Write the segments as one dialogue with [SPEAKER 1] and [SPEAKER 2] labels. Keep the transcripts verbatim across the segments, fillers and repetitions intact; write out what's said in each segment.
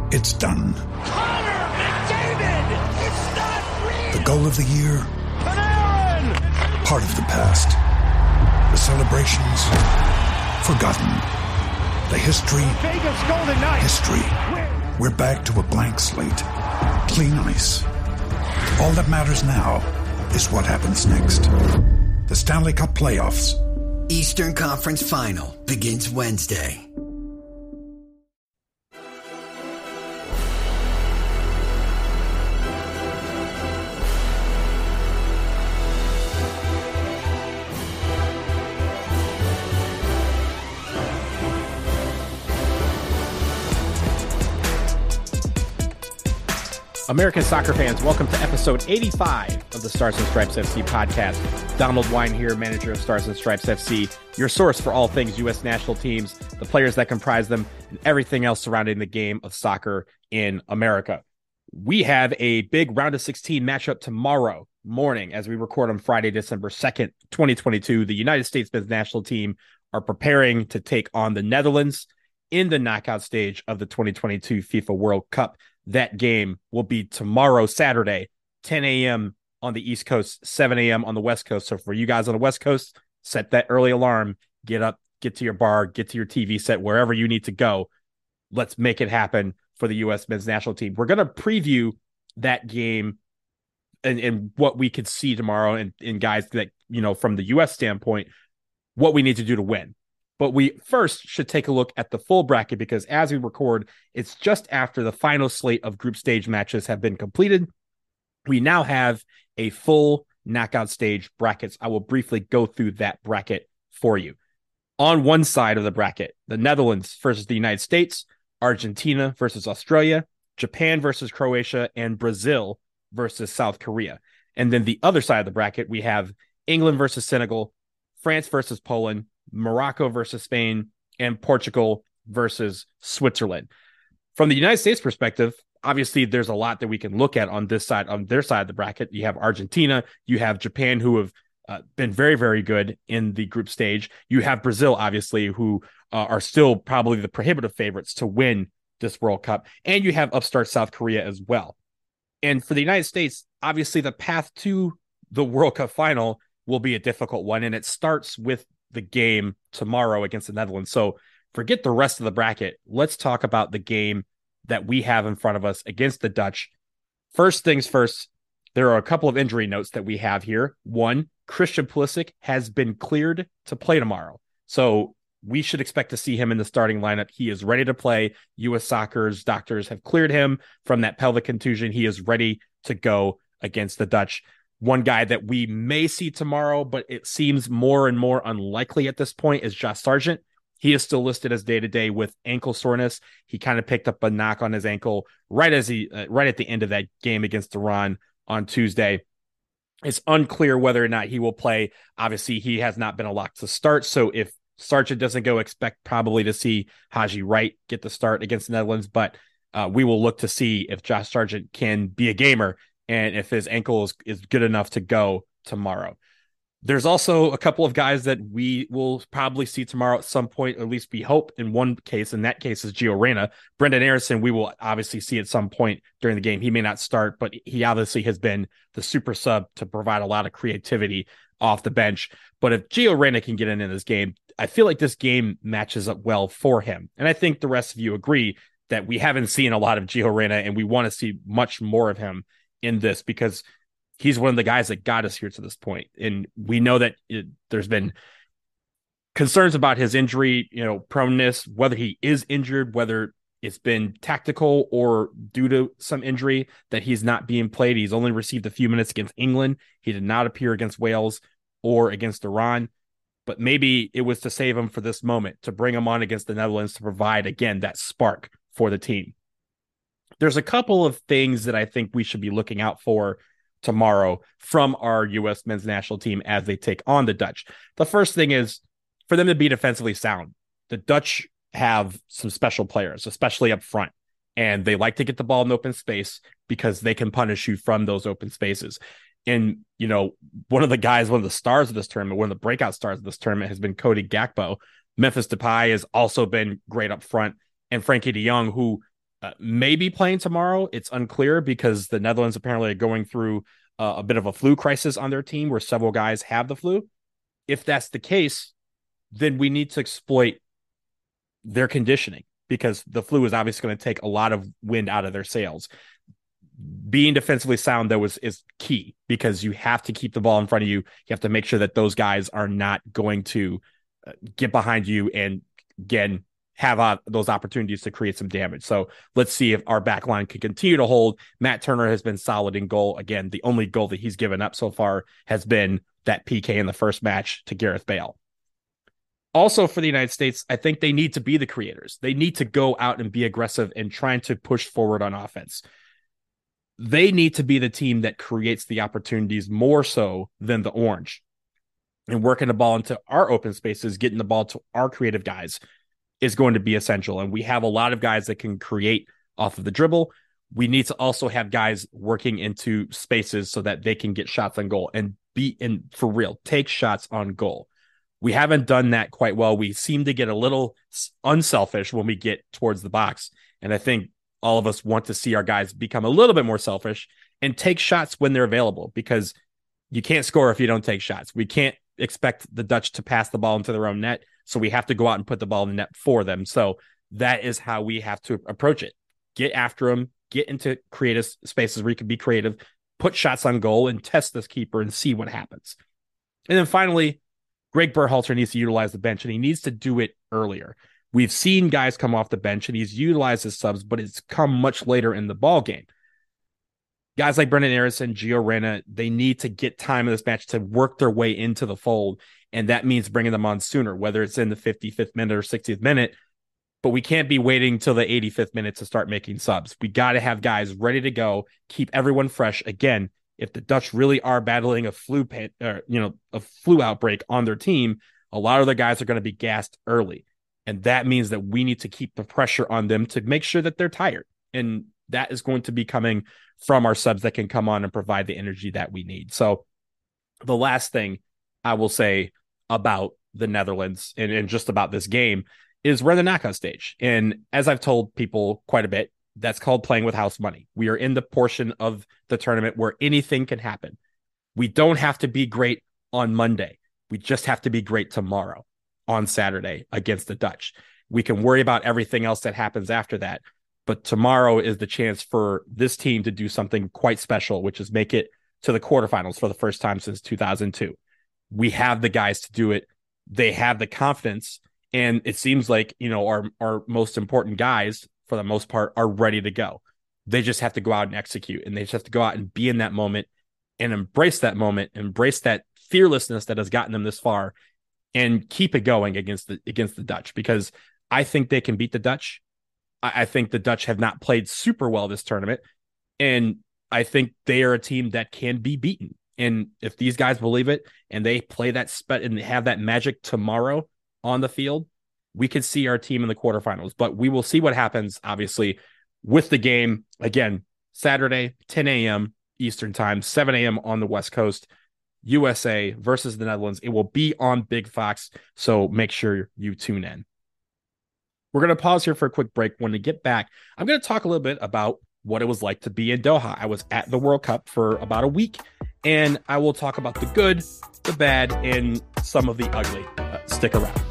[SPEAKER 1] It's done.
[SPEAKER 2] Connor McDavid! It's not real!
[SPEAKER 1] The goal of the year?
[SPEAKER 2] Panarin!
[SPEAKER 1] Part of the past. The celebrations? Forgotten. The history?
[SPEAKER 2] Vegas Golden Knights!
[SPEAKER 1] History. We're back to a blank slate. Clean ice. All that matters now is what happens next. The Stanley Cup Playoffs.
[SPEAKER 3] Eastern Conference Final begins Wednesday.
[SPEAKER 4] American soccer fans, welcome to episode eighty-five of the Stars and Stripes F C podcast. Donald Wine here, manager of Stars and Stripes F C, your source for all things U S national teams, the players that comprise them, and everything else surrounding the game of soccer in America. We have a big round of sixteen matchup tomorrow morning as we record on Friday, December second, twenty twenty-two. The United States men's national team are preparing to take on the Netherlands in the knockout stage of the twenty twenty-two FIFA World Cup. That game will be tomorrow, Saturday, ten a.m. on the East Coast, seven a.m. on the West Coast. So for you guys on the West Coast, set that early alarm, get up, get to your bar, get to your T V set, wherever you need to go. Let's make it happen for the U S men's national team. We're going to preview that game and, and what we could see tomorrow and, and guys that, you know, from the U S standpoint, what we need to do to win. But we first should take a look at the full bracket because as we record, it's just after the final slate of group stage matches have been completed. We now have a full knockout stage brackets. I will briefly go through that bracket for you. On one side of the bracket, the Netherlands versus the United States, Argentina versus Australia, Japan versus Croatia, and Brazil versus South Korea. And then the other side of the bracket, we have England versus Senegal, France versus Poland, Morocco versus Spain, and Portugal versus Switzerland. From the United States perspective, obviously there's a lot that we can look at on this side, on their side of the bracket. You have Argentina, you have Japan, who have uh, been very, very good in the group stage. You have Brazil, obviously, who uh, are still probably the prohibitive favorites to win this World Cup. And you have upstart South Korea as well. And for the United States, obviously the path to the World Cup final will be a difficult one. And it starts with the game tomorrow against the Netherlands. So forget the rest of the bracket. Let's talk about the game that we have in front of us against the Dutch. First things first, there are a couple of injury notes that we have here. One, Christian Pulisic has been cleared to play tomorrow. So we should expect to see him in the starting lineup. He is ready to play. U S Soccer's doctors have cleared him from that pelvic contusion. He is ready to go against the Dutch. One guy that we may see tomorrow, but it seems more and more unlikely at this point, is Josh Sargent. He is still listed as day-to-day with ankle soreness. He kind of picked up a knock on his ankle right as he, uh, right at the end of that game against Iran on Tuesday. It's unclear whether or not he will play. Obviously, he has not been a lock to start. So if Sargent doesn't go, expect probably to see Haji Wright get the start against the Netherlands. But uh, we will look to see if Josh Sargent can be a gamer and if his ankle is, is good enough to go tomorrow. There's also a couple of guys that we will probably see tomorrow at some point, or at least we hope. In one case, in that case is Gio Reyna. Brendan Aronson, we will obviously see at some point during the game. He may not start, but he obviously has been the super sub to provide a lot of creativity off the bench. But if Gio Reyna can get in in this game, I feel like this game matches up well for him. And I think the rest of you agree that we haven't seen a lot of Gio Reyna, and we want to see much more of him in this because he's one of the guys that got us here to this point. And we know that it, there's been concerns about his injury, you know, proneness, whether he is injured, whether it's been tactical or due to some injury that he's not being played. He's only received a few minutes against England. He did not appear against Wales or against Iran, but maybe it was to save him for this moment, to bring him on against the Netherlands to provide, again, that spark for the team. There's a couple of things that I think we should be looking out for tomorrow from our U S men's national team as they take on the Dutch. The first thing is for them to be defensively sound. The Dutch have some special players, especially up front, and they like to get the ball in open space because they can punish you from those open spaces. And, you know, one of the guys, one of the stars of this tournament, one of the breakout stars of this tournament has been Cody Gakpo. Memphis Depay has also been great up front, and Frankie de Jong, who uh, maybe playing tomorrow. It's unclear because the Netherlands apparently are going through uh, a bit of a flu crisis on their team where several guys have the flu. If that's the case, then we need to exploit their conditioning because the flu is obviously going to take a lot of wind out of their sails. Being defensively sound, though, is, is key because you have to keep the ball in front of you. You have to make sure that those guys are not going to uh, get behind you and, again, have uh, those opportunities to create some damage. So let's see if our back line can continue to hold. Matt Turner has been solid in goal. Again, the only goal that he's given up so far has been that P K in the first match to Gareth Bale. Also for the United States, I think they need to be the creators. They need to go out and be aggressive and trying to push forward on offense. They need to be the team that creates the opportunities more so than the Orange. And working the ball into our open spaces, getting the ball to our creative guys is going to be essential. And we have a lot of guys that can create off of the dribble. We need to also have guys working into spaces so that they can get shots on goal and be in for real, take shots on goal. We haven't done that quite well. We seem to get a little unselfish when we get towards the box. And I think all of us want to see our guys become a little bit more selfish and take shots when they're available because you can't score if you don't take shots. We can't expect the Dutch to pass the ball into their own net. So we have to go out and put the ball in the net for them. So that is how we have to approach it. Get after them, get into creative spaces where you can be creative, put shots on goal and test this keeper and see what happens. And then finally, Greg Berhalter needs to utilize the bench and he needs to do it earlier. We've seen guys come off the bench and he's utilized his subs, but it's come much later in the ball game. Guys like Brenden Aaronson, Gio Reyna, they need to get time in this match to work their way into the fold. And that means bringing them on sooner, whether it's in the fifty-fifth minute or sixtieth minute. But we can't be waiting till the eighty-fifth minute to start making subs. We got to have guys ready to go, keep everyone fresh. Again, if the Dutch really are battling a flu, pan, or, you know, a flu outbreak on their team, a lot of the guys are going to be gassed early. And that means that we need to keep the pressure on them to make sure that they're tired. And that is going to be coming from our subs that can come on and provide the energy that we need. So the last thing I will say about the Netherlands and, and just about this game is we're in the knockout stage. And as I've told people quite a bit, that's called playing with house money. We are in the portion of the tournament where anything can happen. We don't have to be great on Monday. We just have to be great tomorrow on Saturday against the Dutch. We can worry about everything else that happens after that. But tomorrow is the chance for this team to do something quite special, which is make it to the quarterfinals for the first time since two thousand two. We have the guys to do it. They have the confidence. And it seems like, you know, our, our most important guys, for the most part, are ready to go. They just have to go out and execute. And they just have to go out and be in that moment and embrace that moment, embrace that fearlessness that has gotten them this far and keep it going against the against the Dutch. Because I think they can beat the Dutch. I, I think the Dutch have not played super well this tournament. And I think they are a team that can be beaten. And if these guys believe it and they play that spe- and have that magic tomorrow on the field, we could see our team in the quarterfinals. But we will see what happens, obviously, with the game. Again, Saturday, ten a.m. Eastern time, seven a.m. on the West Coast, U S A versus the Netherlands. It will be on Big Fox, so make sure you tune in. We're going to pause here for a quick break. When we get back, I'm going to talk a little bit about what it was like to be in Doha. I was at the World Cup for about a week, and I will talk about the good, the bad, and some of the ugly. Uh, stick around.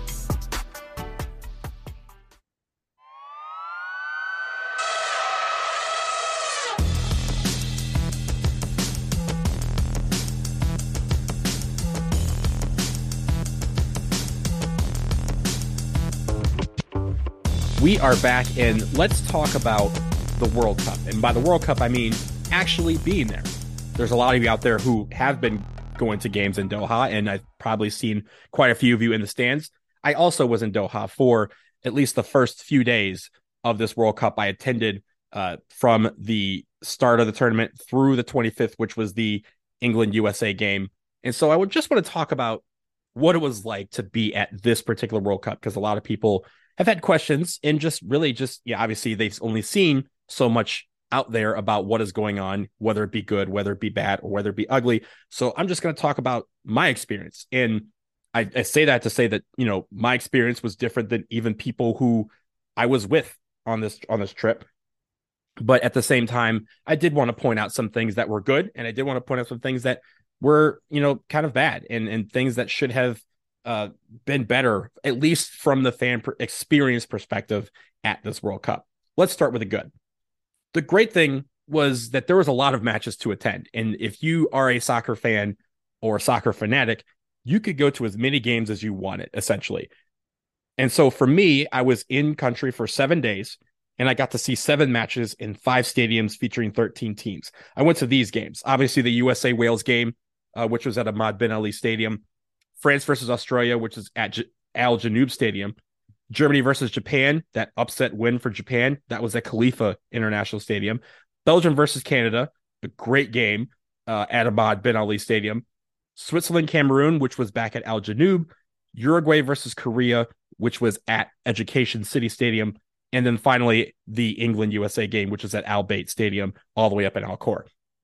[SPEAKER 4] We are back, and let's talk about the World Cup. And by the World Cup, I mean actually being there. There's a lot of you out there who have been going to games in Doha, and I've probably seen quite a few of you in the stands. I also was in Doha for at least the first few days of this World Cup. I attended uh, from the start of the tournament through the twenty-fifth, which was the England-U S A game. And so I would just want to talk about what it was like to be at this particular World Cup, because a lot of people have had questions and just really just, yeah, obviously they've only seen so much out there about what is going on, whether it be good, whether it be bad, or whether it be ugly. So I'm just going to talk about my experience. And I, I say that to say that, you know, my experience was different than even people who I was with on this, on this trip. But at the same time, I did want to point out some things that were good, and I did want to point out some things that were, you know, kind of bad, and and things that should have uh, been better, at least from the fan per- experience perspective at this World Cup. Let's start with the good. The great thing was that there was a lot of matches to attend, and if you are a soccer fan or a soccer fanatic, you could go to as many games as you wanted, essentially. And so for me, I was in country for seven days. And I got to see seven matches in five stadiums featuring thirteen teams. I went to these games. Obviously, the U S A Wales game, uh, which was at Ahmad Bin Ali Stadium. France versus Australia, which is at J- Al Janoub Stadium. Germany versus Japan, that upset win for Japan. That was at Khalifa International Stadium. Belgium versus Canada, a great game uh, at Ahmad Bin Ali Stadium. Switzerland, Cameroon, which was back at Al Janoub. Uruguay versus Korea, which was at Education City Stadium. And then finally, the England-U S A game, which is at Al Bayt Stadium, all the way up in Al Khor.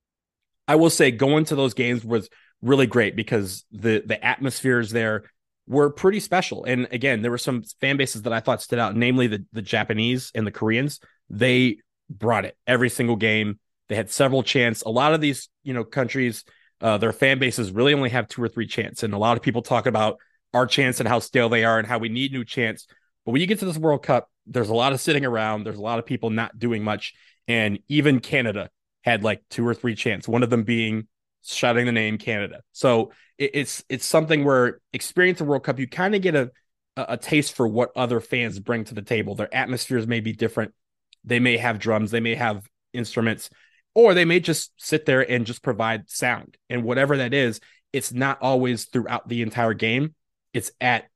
[SPEAKER 4] I will say going to those games was really great because the, the atmospheres there were pretty special. And again, there were some fan bases that I thought stood out, namely the, the Japanese and the Koreans. They brought it every single game. They had several chants. A lot of these, you know, countries, uh, their fan bases really only have two or three chants. And a lot of people talk about our chants and how stale they are and how we need new chants. But when you get to this World Cup, there's a lot of sitting around. There's a lot of people not doing much. And even Canada had like two or three chants, one of them being shouting the name Canada. So it, it's it's something where experience the World Cup, you kind of get a, a taste for what other fans bring to the table. Their atmospheres may be different. They may have drums. They may have instruments. Or they may just sit there and just provide sound. And whatever that is, it's not always throughout the entire game. It's at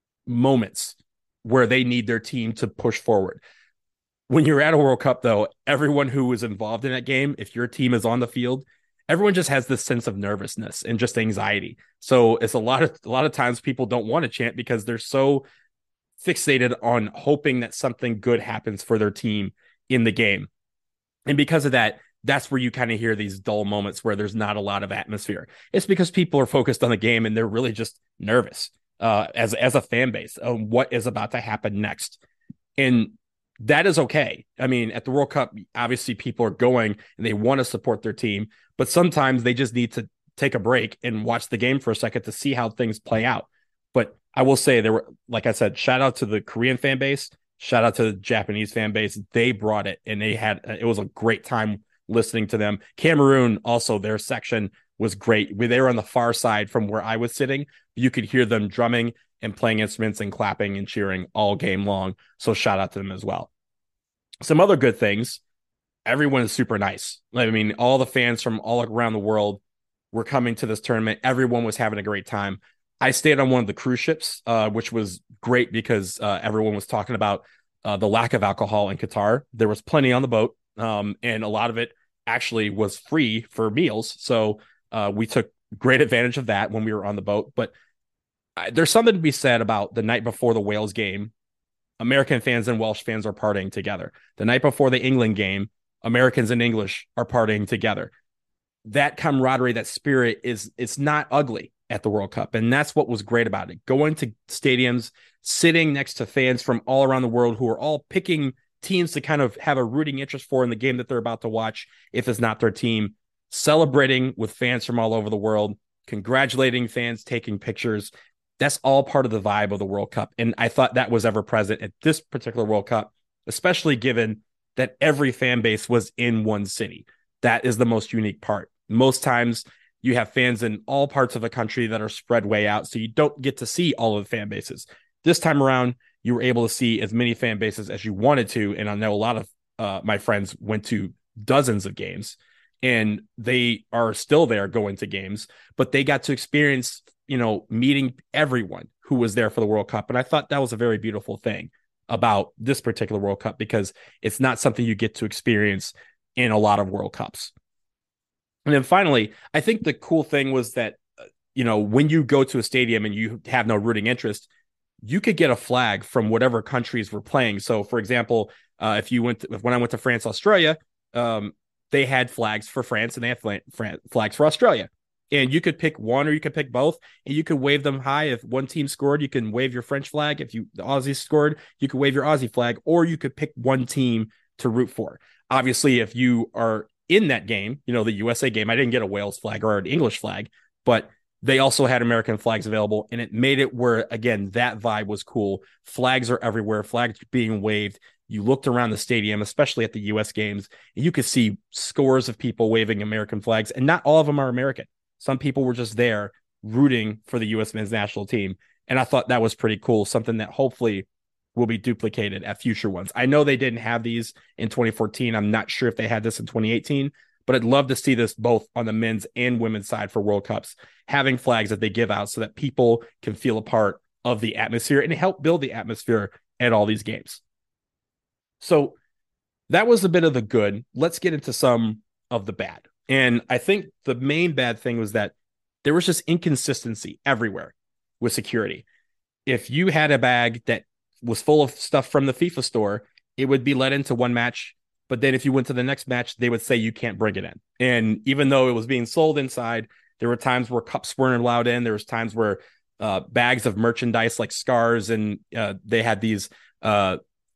[SPEAKER 4] moments where they need their team to push forward. When you're at a World Cup, though, everyone who was involved in that game, if your team is on the field, everyone just has this sense of nervousness and just anxiety. So it's a lot of a lot of times people don't want to chant because they're so fixated on hoping that something good happens for their team in the game. And because of that, that's where you kind of hear these dull moments where there's not a lot of atmosphere. It's because people are focused on the game and they're really just nervous. Uh, as as a fan base, uh, what is about to happen next. And that is okay. I mean, at the World Cup, obviously people are going and they want to support their team, but sometimes they just need to take a break and watch the game for a second to see how things play out. But I will say there were, like I said, shout out to the Korean fan base, shout out to the Japanese fan base. They brought it and they had, it was a great time listening to them. Cameroon, also their section was great. They were on the far side from where I was sitting. You could hear them drumming and playing instruments and clapping and cheering all game long. So shout out to them as well. Some other good things. Everyone is super nice. I mean, all the fans from all around the world were coming to this tournament. Everyone was having a great time. I stayed on one of the cruise ships, uh, which was great because uh, everyone was talking about uh, the lack of alcohol in Qatar. There was plenty on the boat, um, and a lot of it actually was free for meals. So Uh, we took great advantage of that when we were on the boat. But uh, there's something to be said about the night before the Wales game. American fans and Welsh fans are partying together. The night before the England game, Americans and English are partying together. That camaraderie, that spirit is it's not ugly at the World Cup. And that's what was great about it. Going to stadiums, sitting next to fans from all around the world who are all picking teams to kind of have a rooting interest for in the game that they're about to watch if it's not their team. Celebrating with fans from all over the world, congratulating fans, taking pictures. That's all part of the vibe of the World Cup. And I thought that was ever present at this particular World Cup, especially given that every fan base was in one city. That is the most unique part. Most times you have fans in all parts of the country that are spread way out, so you don't get to see all of the fan bases. This time around, you were able to see as many fan bases as you wanted to. And I know a lot of uh, my friends went to dozens of games. And they are still there going to games, but they got to experience, you know, meeting everyone who was there for the World Cup. And I thought that was a very beautiful thing about this particular World Cup because it's not something you get to experience in a lot of World Cups. And then finally, I think the cool thing was that, you know, when you go to a stadium and you have no rooting interest, you could get a flag from whatever countries were playing. So, for example, uh, if you went to, when I went to France, Australia, um, they had flags for France and they had flags for Australia. And you could pick one or you could pick both and you could wave them high. If one team scored, you can wave your French flag. If you the Aussies scored, you could wave your Aussie flag, or you could pick one team to root for. obviously, if you are in that game, you know, the U S A game, I didn't get a Wales flag or an English flag, but they also had American flags available, and it made it where, again, that vibe was cool. Flags are everywhere, flags being waved. You looked around the stadium, especially at the U S games, and you could see scores of people waving American flags, and not all of them are American. Some people were just there rooting for the U S men's national team, and I thought that was pretty cool, something that hopefully will be duplicated at future ones. I know they didn't have these in twenty fourteen. I'm not sure if they had this in twenty eighteen, but I'd love to see this both on the men's and women's side for World Cups, having flags that they give out so that people can feel a part of the atmosphere and help build the atmosphere at all these games. So that was a bit of the good. Let's get into some of the bad. And I think the main bad thing was that there was just inconsistency everywhere with security. If you had a bag that was full of stuff from the FIFA store, it would be let into one match. But then if you went to the next match, they would say you can't bring it in. And even though it was being sold inside, there were times where cups weren't allowed in. There was times where uh, bags of merchandise like scars, and uh, they had these uh,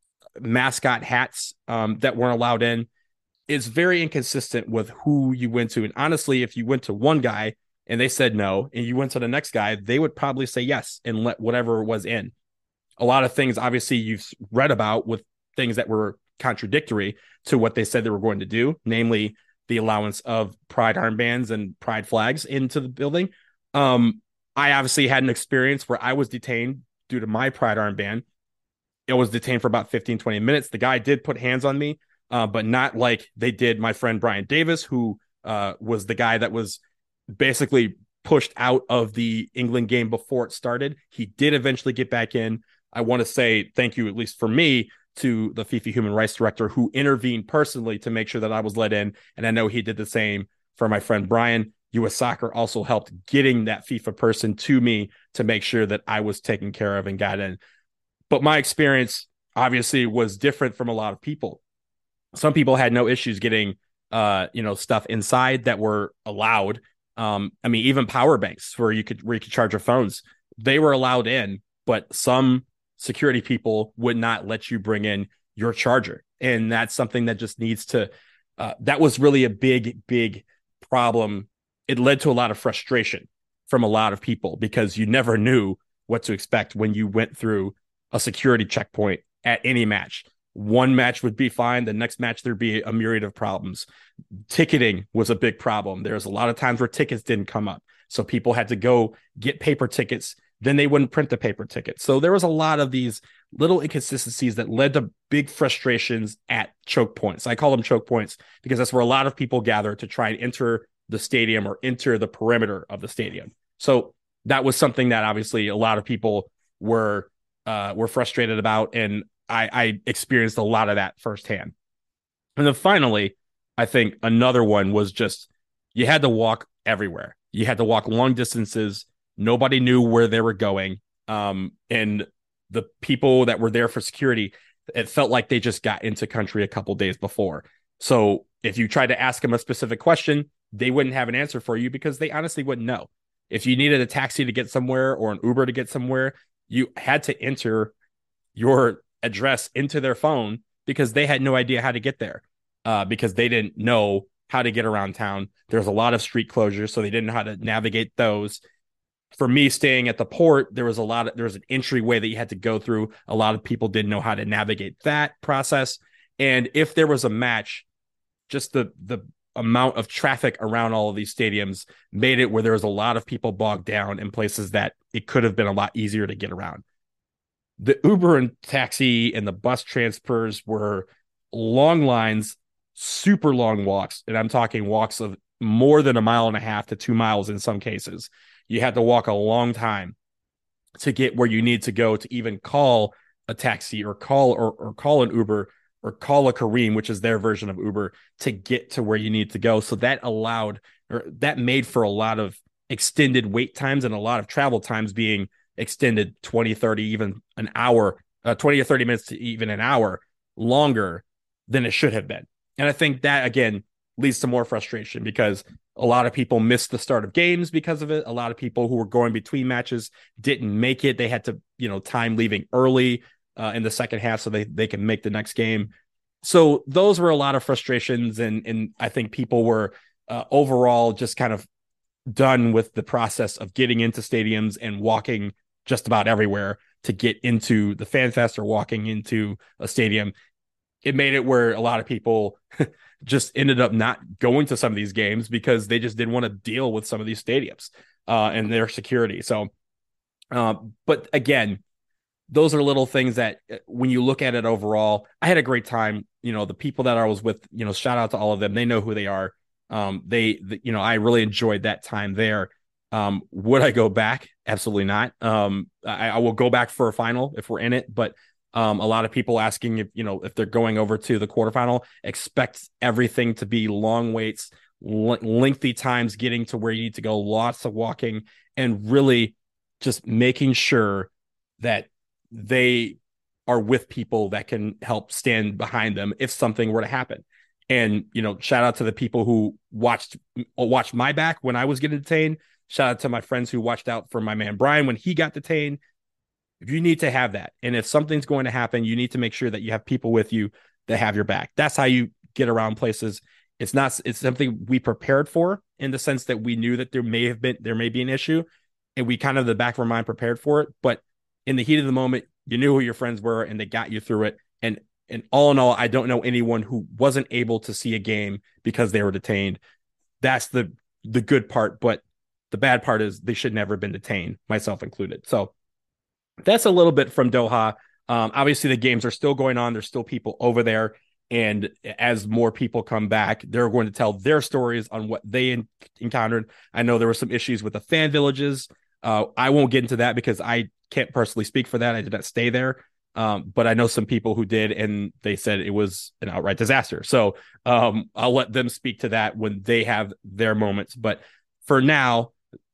[SPEAKER 4] mascot hats um, that weren't allowed in. It's very inconsistent with who you went to. And honestly, if you went to one guy and they said no, and you went to the next guy, they would probably say yes and let whatever was in. A lot of things, obviously, you've read about with things that were contradictory to what they said they were going to do, namely the allowance of pride armbands and pride flags into the building. Um, I obviously had an experience where I was detained due to my pride armband. I was detained for about fifteen, twenty minutes. The guy did put hands on me, uh, but not like they did my friend Brian Davis, who uh, was the guy that was basically pushed out of the England game before it started. He did eventually get back in. I want to say thank you, at least for me, to the FIFA Human Rights Director, who intervened personally to make sure that I was let in. And I know he did the same for my friend Brian. U S Soccer also helped getting that FIFA person to me to make sure that I was taken care of and got in. But my experience obviously was different from a lot of people. Some people had no issues getting, uh, you know, stuff inside that were allowed. Um, I mean, even power banks where you could where you could charge your phones, they were allowed in, but some security people would not let you bring in your charger. And that's something that just needs to, uh, that was really a big, big problem. It led to a lot of frustration from a lot of people because you never knew what to expect when you went through a security checkpoint at any match. One match would be fine. The next match, there'd be a myriad of problems. Ticketing was a big problem. There's a lot of times where tickets didn't come up. So people had to go get paper tickets. Then they wouldn't print the paper ticket. So there was a lot of these little inconsistencies that led to big frustrations at choke points. I call them choke points because that's where a lot of people gather to try and enter the stadium or enter the perimeter of the stadium. So that was something that obviously a lot of people were uh, were frustrated about. And I, I experienced a lot of that firsthand. And then finally, I think another one was just you had to walk everywhere. You had to walk long distances. Nobody knew where they were going. Um, and the people that were there for security, it felt like they just got into country a couple days before. So if you tried to ask them a specific question, they wouldn't have an answer for you because they honestly wouldn't know. If you needed a taxi to get somewhere or an Uber to get somewhere, you had to enter your address into their phone because they had no idea how to get there uh, because they didn't know how to get around town. There's a lot of street closures, so they didn't know how to navigate those. For me, staying at the port, there was a lot of, there was an entryway that you had to go through. A lot of people didn't know how to navigate that process. And if there was a match, just the, the amount of traffic around all of these stadiums made it where there was a lot of people bogged down in places that it could have been a lot easier to get around. The Uber and taxi and the bus transfers were long lines, super long walks. And I'm talking walks of more than a mile and a half to two miles in some cases. You had to walk a long time to get where you need to go to even call a taxi or call or, or call an Uber or call a Careem, which is their version of Uber, to get to where you need to go. So that allowed, or that made for a lot of extended wait times and a lot of travel times being extended twenty, thirty, even an hour, uh, twenty or thirty minutes to even an hour longer than it should have been. And I think that, again, leads to more frustration because a lot of people missed the start of games because of it. A lot of people who were going between matches didn't make it. They had to, you know, time leaving early uh, in the second half so they, they can make the next game. so those were a lot of frustrations, and and I think people were uh, overall just kind of done with the process of getting into stadiums and walking just about everywhere to get into the Fan Fest or walking into a stadium. It made it where a lot of people just ended up not going to some of these games because they just didn't want to deal with some of these stadiums uh, and their security. So, uh, but again, those are little things that when you look at it overall, I had a great time. You know, the people that I was with, you know, shout out to all of them. They know who they are. Um, they, the, you know, I really enjoyed that time there. Um, would I go back? Absolutely not. Um, I, I will go back for a final if we're in it, but um, a lot of people asking if, you know, if they're going over to the quarterfinal, expect everything to be long waits, l- lengthy times getting to where you need to go, lots of walking, and really just making sure that they are with people that can help stand behind them if something were to happen. And, you know, shout out to the people who watched, watched my back when I was getting detained. Shout out to my friends who watched out for my man, Brian, when he got detained. If you need to have that, and if something's going to happen, you need to make sure that you have people with you that have your back. That's how you get around places. It's not, it's something we prepared for in the sense that we knew that there may have been, there may be an issue, and we kind of the back of our mind prepared for it. But in the heat of the moment, you knew who your friends were and they got you through it. And, and all in all, I don't know anyone who wasn't able to see a game because they were detained. That's the, the good part. But the bad part is they should never have been detained, myself included. So that's a little bit from Doha. Um, obviously, the games are still going on. There's still people over there. And as more people come back, they're going to tell their stories on what they in- encountered. I know there were some issues with the fan villages. Uh, I won't get into that because I can't personally speak for that. I did not stay there. Um, but I know some people who did, and they said it was an outright disaster. So um, I'll let them speak to that when they have their moments. But for now,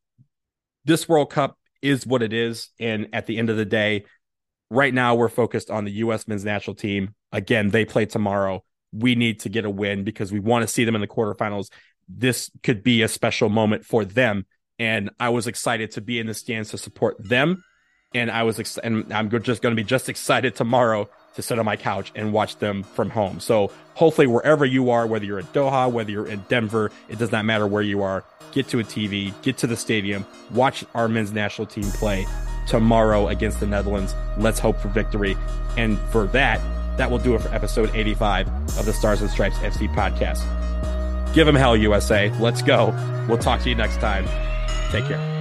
[SPEAKER 4] this World Cup is what it is. And at the end of the day, right now we're focused on the U S men's national team. Again, they play tomorrow. We need to get a win because we want to see them in the quarterfinals. This could be a special moment for them. And I was excited to be in the stands to support them. And I was, ex- and I'm just going to be just excited tomorrow to sit on my couch and watch them from home. So hopefully wherever you are, whether you're at Doha, whether you're in Denver, it does not matter where you are, get to a T V, get to the stadium, watch our men's national team play tomorrow against the Netherlands. Let's hope for victory. And for that, that will do it for episode eighty-five of the Stars and Stripes F C podcast. Give them hell, U S A. Let's go. We'll talk to you next time. Take care.